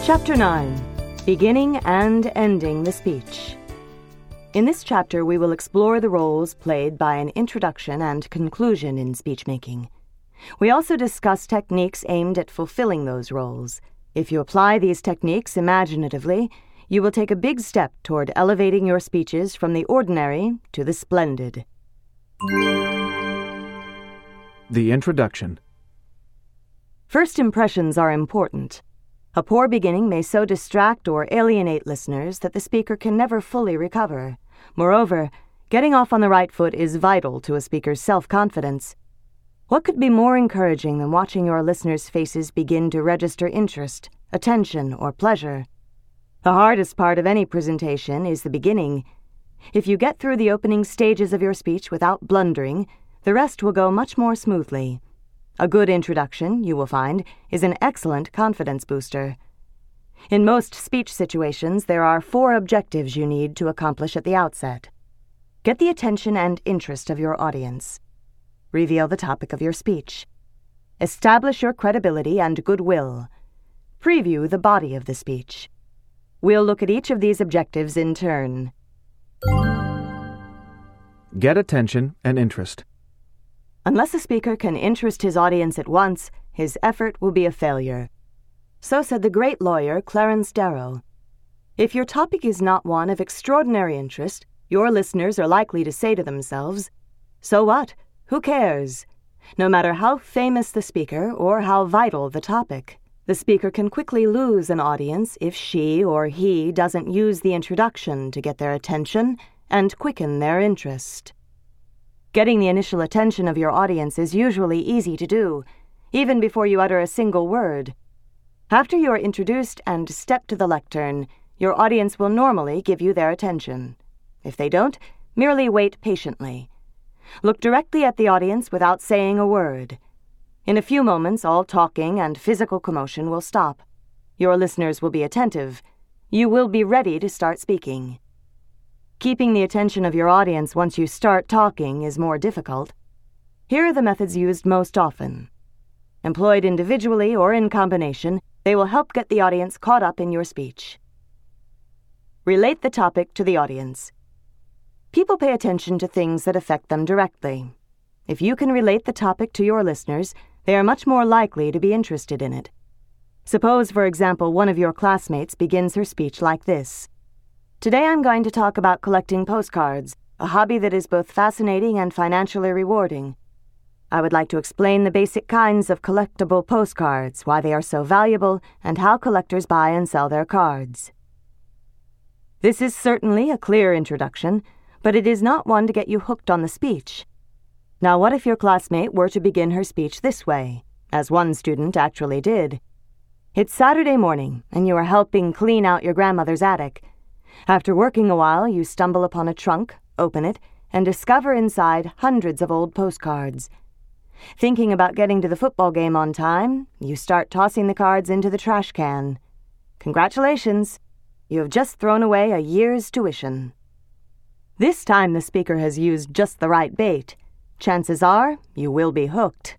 Chapter 9. Beginning and Ending the Speech. In this chapter, we will explore the roles played by an introduction and conclusion in speech-making. We also discuss techniques aimed at fulfilling those roles. If you apply these techniques imaginatively, you will take a big step toward elevating your speeches from the ordinary to the splendid. The introduction. First impressions are important. A poor beginning may so distract or alienate listeners that the speaker can never fully recover. Moreover, getting off on the right foot is vital to a speaker's self-confidence. What could be more encouraging than watching your listeners' faces begin to register interest, attention, or pleasure? The hardest part of any presentation is the beginning. If you get through the opening stages of your speech without blundering, the rest will go much more smoothly. A good introduction, you will find, is an excellent confidence booster. In most speech situations, there are 4 objectives you need to accomplish at the outset. Get the attention and interest of your audience. Reveal the topic of your speech. Establish your credibility and goodwill. Preview the body of the speech. We'll look at each of these objectives in turn. Get attention and interest. Unless a speaker can interest his audience at once, his effort will be a failure. So said the great lawyer Clarence Darrow. If your topic is not one of extraordinary interest, your listeners are likely to say to themselves, "So what? Who cares?" No matter how famous the speaker or how vital the topic, the speaker can quickly lose an audience if she or he doesn't use the introduction to get their attention and quicken their interest. Getting the initial attention of your audience is usually easy to do, even before you utter a single word. After you are introduced and step to the lectern, your audience will normally give you their attention. If they don't, merely wait patiently. Look directly at the audience without saying a word. In a few moments, all talking and physical commotion will stop. Your listeners will be attentive. You will be ready to start speaking. Keeping the attention of your audience once you start talking is more difficult. Here are the methods used most often. Employed individually or in combination, they will help get the audience caught up in your speech. Relate the topic to the audience. People pay attention to things that affect them directly. If you can relate the topic to your listeners, they are much more likely to be interested in it. Suppose, for example, one of your classmates begins her speech like this. "Today I'm going to talk about collecting postcards, a hobby that is both fascinating and financially rewarding. I would like to explain the basic kinds of collectible postcards, why they are so valuable, and how collectors buy and sell their cards." This is certainly a clear introduction, but it is not one to get you hooked on the speech. Now, what if your classmate were to begin her speech this way, as one student actually did? It's Saturday morning, and you are helping clean out your grandmother's attic. After working a while, you stumble upon a trunk, open it, and discover inside hundreds of old postcards. Thinking about getting to the football game on time, you start tossing the cards into the trash can. Congratulations! You have just thrown away a year's tuition. This time the speaker has used just the right bait. Chances are you will be hooked.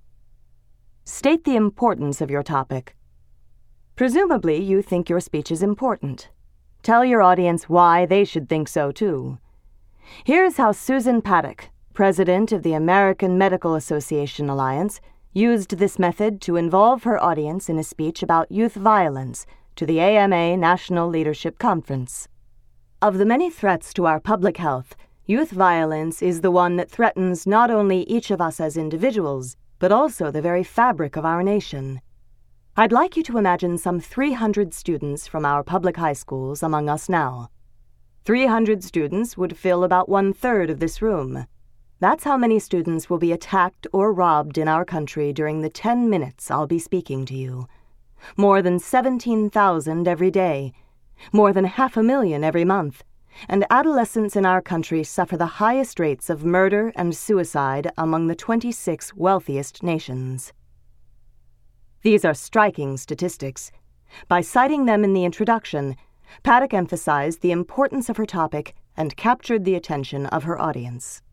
State the importance of your topic. Presumably, you think your speech is important. Tell your audience why they should think so, too. Here's how Susan Paddock, president of the American Medical Association Alliance, used this method to involve her audience in a speech about youth violence to the AMA National Leadership Conference. Of the many threats to our public health, youth violence is the one that threatens not only each of us as individuals, but also the very fabric of our nation. I'd like you to imagine some 300 students from our public high schools among us now. 300 students would fill about 1/3 of this room. That's how many students will be attacked or robbed in our country during the 10 minutes I'll be speaking to you. More than 17,000 every day. More than 500,000 every month. And adolescents in our country suffer the highest rates of murder and suicide among the 26 wealthiest nations. These are striking statistics. By citing them in the introduction, Paddock emphasized the importance of her topic and captured the attention of her audience.